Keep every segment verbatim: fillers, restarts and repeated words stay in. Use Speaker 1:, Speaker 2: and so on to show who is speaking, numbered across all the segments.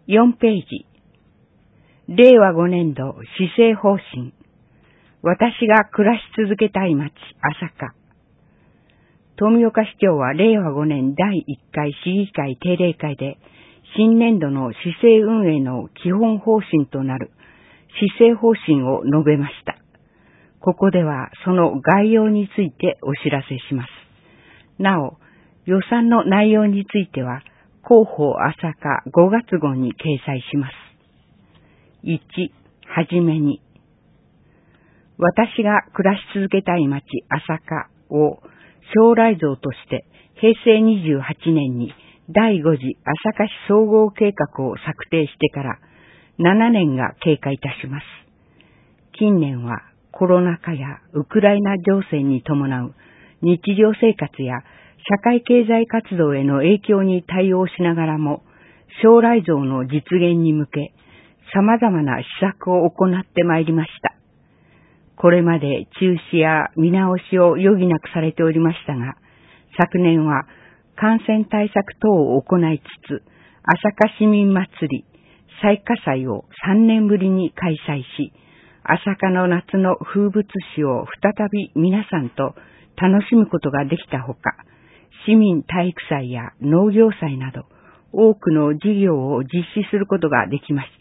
Speaker 1: よんページ。れいわごねんど施政方針。私が暮らし続けたい町、朝霞。富岡市長はれいわごねんだいいっかい市議会定例会で、新年度の市政運営の基本方針となる市政方針を述べました。ここではその概要についてお知らせします。なお、予算の内容については、広報朝霞ごがつごうに掲載します。いち、はじめに。私が暮らし続けたい町、朝霞を将来像としてへいせいにじゅうはちねんにだいご次朝霞市総合計画を策定してからななねんが経過いたします。近年はコロナ禍やウクライナ情勢に伴う日常生活や社会経済活動への影響に対応しながらも将来像の実現に向け様々な施策を行ってまいりました。これまで中止や見直しを余儀なくされておりましたが、昨年は感染対策等を行いつつ、朝霞市民祭り、祭花祭をさんねんぶりに開催し、朝霞の夏の風物詩を再び皆さんと楽しむことができたほか、市民体育祭や農業祭など多くの事業を実施することができました。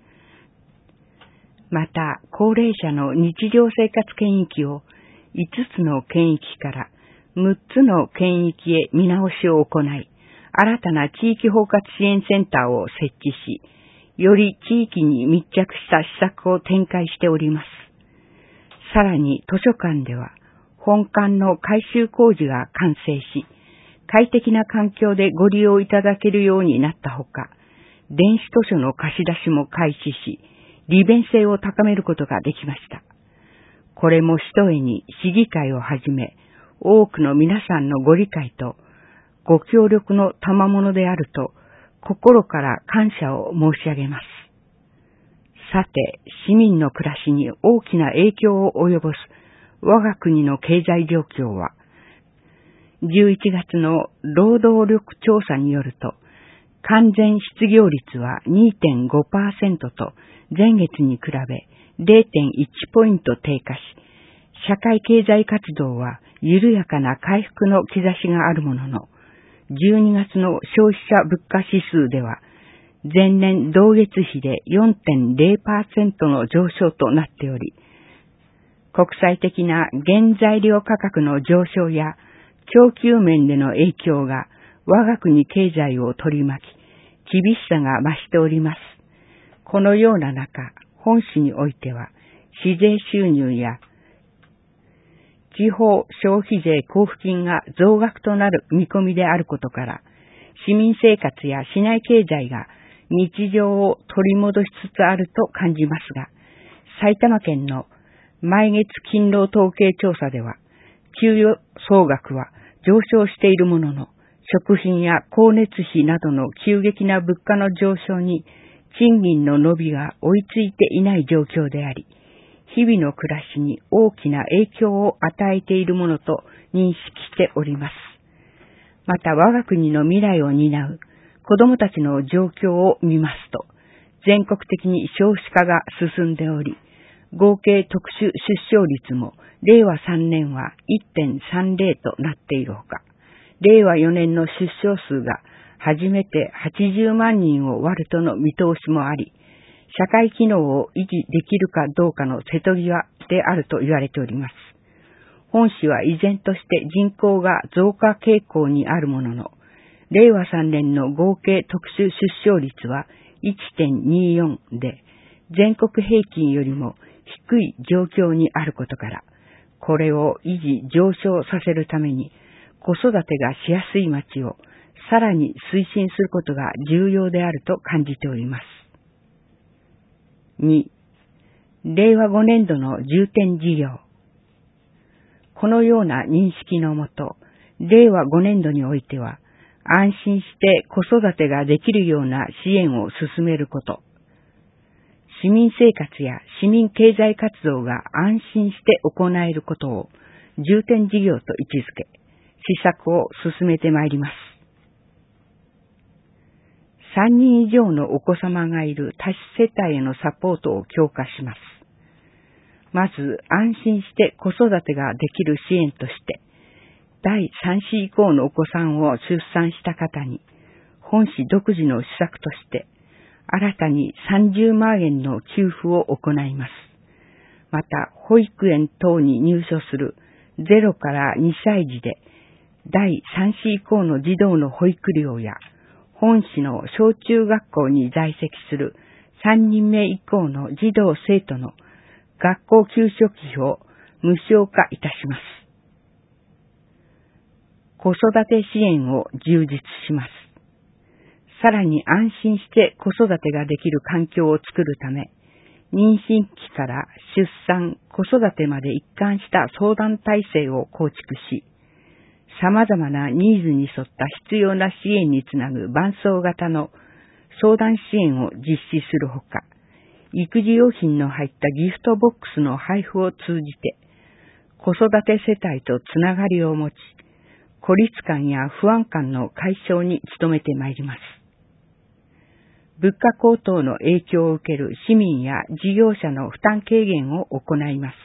Speaker 1: また、高齢者の日常生活圏域をいつつの圏域からむっつの圏域へ見直しを行い、新たな地域包括支援センターを設置し、より地域に密着した施策を展開しております。さらに図書館では、本館の改修工事が完成し、快適な環境でご利用いただけるようになったほか、電子図書の貸し出しも開始し、利便性を高めることができました。これもひとえに市議会をはじめ、多くの皆さんのご理解とご協力の賜物であると、心から感謝を申し上げます。さて、市民の暮らしに大きな影響を及ぼす我が国の経済状況は、じゅういちがつの労働力調査によると、完全失業率は にてんごパーセント と前月に比べ れいてんいち ポイント低下し、社会経済活動は緩やかな回復の兆しがあるものの、じゅうにがつの消費者物価指数では、前年同月比で よんてんれいパーセント の上昇となっており、国際的な原材料価格の上昇や供給面での影響が我が国経済を取り巻き、厳しさが増しております。このような中、本市においては、市税収入や地方消費税交付金が増額となる見込みであることから、市民生活や市内経済が日常を取り戻しつつあると感じますが、埼玉県の毎月勤労統計調査では、給与総額は上昇しているものの、食品や光熱費などの急激な物価の上昇に賃金の伸びが追いついていない状況であり、日々の暮らしに大きな影響を与えているものと認識しております。また我が国の未来を担う子どもたちの状況を見ますと、全国的に少子化が進んでおり、合計特殊出生率もれいわさんねんは いってんさんぜろ となっているほか、れいわよねんの出生数が初めてはちじゅうまんにんを割るとの見通しもあり、社会機能を維持できるかどうかの瀬戸際であると言われております。本市は依然として人口が増加傾向にあるものの、れいわさんねんの合計特殊出生率は いってんにーよん で、全国平均よりも低い状況にあることから、これを維持上昇させるために、子育てがしやすい町をさらに推進することが重要であると感じております。に、れいわごねんどの重点事業。このような認識のもと、れいわごねんどにおいては、安心して子育てができるような支援を進めること、市民生活や市民経済活動が安心して行えることを重点事業と位置づけ、施策を進めてまいります。 さんにん以上のお子様がいる多子世帯へのサポートを強化します。まず、安心して子育てができる支援として、だいさん子以降のお子さんを出産した方に、本市独自の施策として、新たにさんじゅうまんえんの給付を行います。また、保育園等に入所するゼロからにさい児で、だいさん子以降の児童の保育料や、本市の小中学校に在籍するさんにんめ以降の児童生徒の学校給食費を無償化いたします。子育て支援を充実します。さらに安心して子育てができる環境を作るため、妊娠期から出産、子育てまで一貫した相談体制を構築し、様々なニーズに沿った必要な支援につなぐ伴走型の相談支援を実施するほか、育児用品の入ったギフトボックスの配布を通じて、子育て世帯とつながりを持ち、孤立感や不安感の解消に努めてまいります。物価高騰の影響を受ける市民や事業者の負担軽減を行います。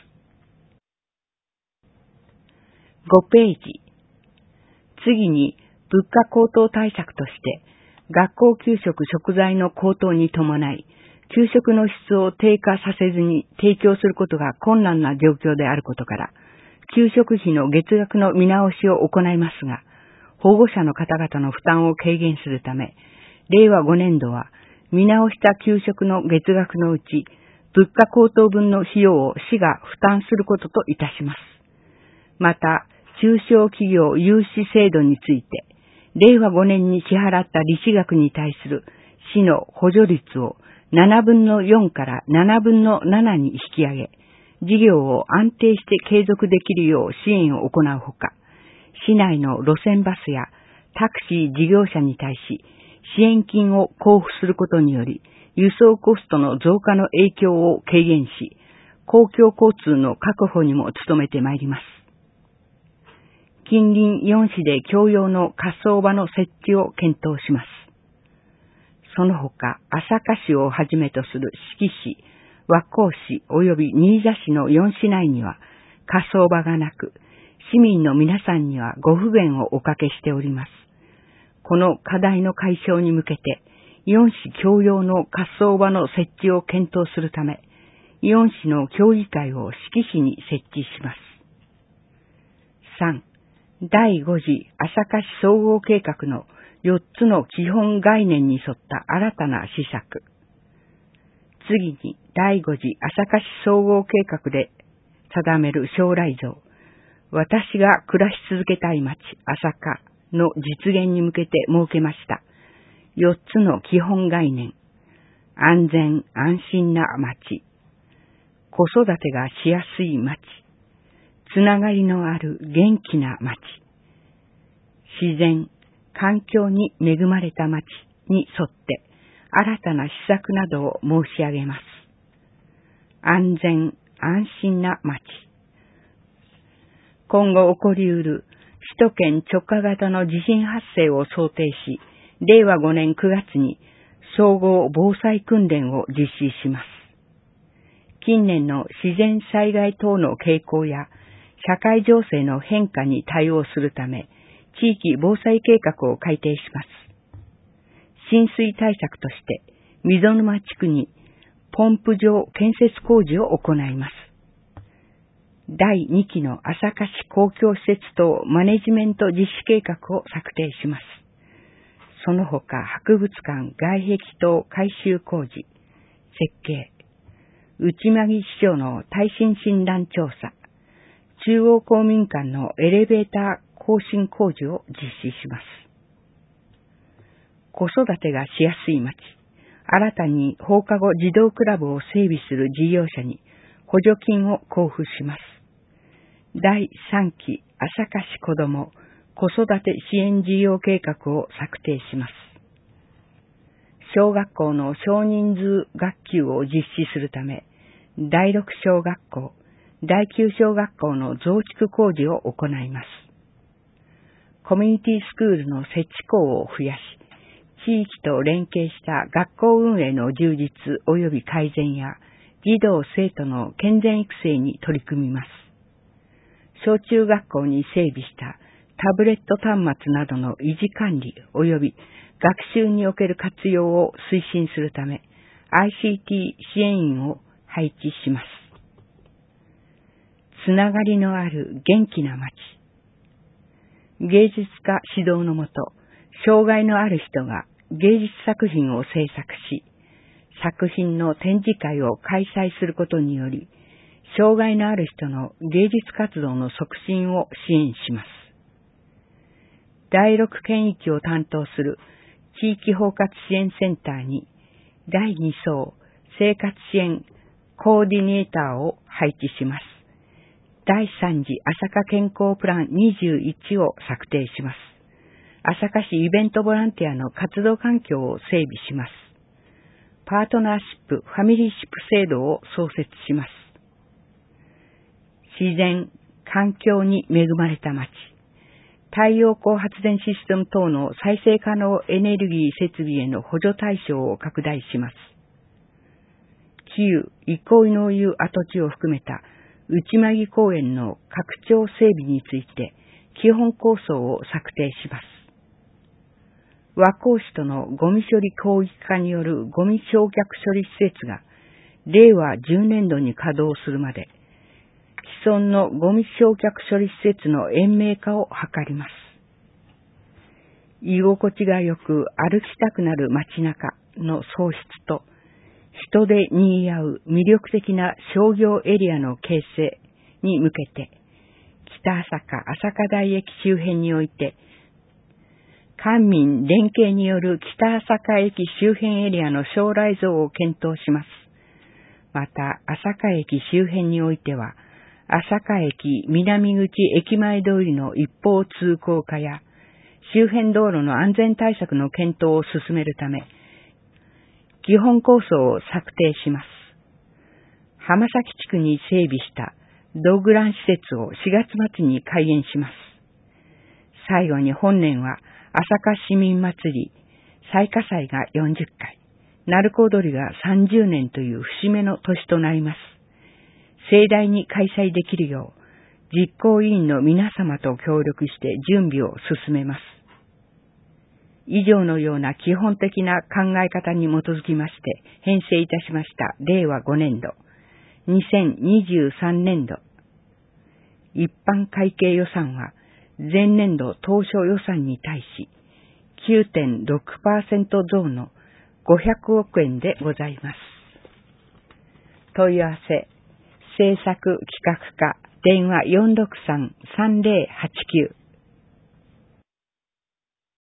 Speaker 1: ごページ。次に、物価高騰対策として、学校給食食材の高騰に伴い、給食の質を低下させずに提供することが困難な状況であることから、給食費の月額の見直しを行いますが、保護者の方々の負担を軽減するため、れいわごねんどは見直した給食の月額のうち、物価高騰分の費用を市が負担することといたします。また、中小企業融資制度について、れいわごねんに支払った利子額に対する市の補助率をななぶんのよんからななぶんのななに引き上げ、事業を安定して継続できるよう支援を行うほか、市内の路線バスやタクシー事業者に対し支援金を交付することにより、輸送コストの増加の影響を軽減し、公共交通の確保にも努めてまいります。近隣よん市で共用の火葬場の設置を検討します。その他、朝霞市をはじめとする志木市、和光市及び新座市のよん市内には火葬場がなく、市民の皆さんにはご不便をおかけしております。この課題の解消に向けて、よん市共用の火葬場の設置を検討するため、よん市の協議会を志木市に設置します。さん. だいご次朝霞市総合計画のよっつの基本概念に沿った新たな施策。次に、だいご次朝霞市総合計画で定める将来像、私が暮らし続けたい街、朝霞の実現に向けて設けました。よっつの基本概念。安全・安心な街。子育てがしやすい街。つながりのある元気な街。自然、環境に恵まれた街に沿って新たな施策などを申し上げます。安全・安心な街。今後起こりうる首都圏直下型の地震発生を想定し、れいわごねんくがつに総合防災訓練を実施します。近年の自然災害等の傾向や社会情勢の変化に対応するため、地域防災計画を改定します。浸水対策として、溝沼地区にポンプ場建設工事を行います。だいにきの朝霞市公共施設等マネジメント実施計画を策定します。その他、博物館外壁等改修工事、設計、内間木市長の耐震診断調査、中央公民館のエレベーター更新工事を実施します。子育てがしやすい街、新たに放課後児童クラブを整備する事業者に補助金を交付します。だいさんき朝霞市子ども子育て支援事業計画を策定します。小学校の少人数学級を実施するため、だいろく小学校、だいきゅう小学校の増築工事を行います。コミュニティスクールの設置校を増やし、 地域と連携した学校運営の充実及び改善や児童生徒の健全育成に取り組みます。小中学校に整備したタブレット端末などの維持管理及び学習における活用を推進するため アイシーティー 支援員を配置します。つながりのある元気な街。芸術家指導のもと、障害のある人が芸術作品を制作し、作品の展示会を開催することにより、障害のある人の芸術活動の促進を支援します。だいろく県域を担当する地域包括支援センターにだいに層生活支援コーディネーターを配置します。だいさん次朝霞健康プランにじゅういちを策定します。朝霞市イベントボランティアの活動環境を整備します。パートナーシップ、ファミリーシップ制度を創設します。自然、環境に恵まれた街。太陽光発電システム等の再生可能エネルギー設備への補助対象を拡大します。旧憩いの湯跡地を含めた内間木公園の拡張整備について基本構想を策定します。和光市とのゴミ処理広域化によるゴミ焼却処理施設がれいわじゅうねんどに稼働するまで既存のゴミ焼却処理施設の延命化を図ります。居心地がよく歩きたくなる街中の創出と人で賑わう魅力的な商業エリアの形成に向けて北朝霞朝霞台駅周辺において官民連携による北朝霞駅周辺エリアの将来像を検討します。また朝霞駅周辺においては朝霞駅南口駅前通りの一方通行化や周辺道路の安全対策の検討を進めるため基本構想を策定します。浜崎地区に整備したドッグラン施設をしがつ末に開園します。最後に本年は朝霞市民祭り最下祭がよんじゅっかい、鳴子踊りがさんじゅうねんという節目の年となります。盛大に開催できるよう実行委員の皆様と協力して準備を進めます。以上のような基本的な考え方に基づきまして編成いたしましたれいわごねんど、にせんにじゅうさんねんど一般会計予算は前年度当初予算に対し きゅうてんろくパーセント 増のごひゃくおくえんでございます。問い合わせ政策企画課電話 よんろくさん さんぜろはちきゅう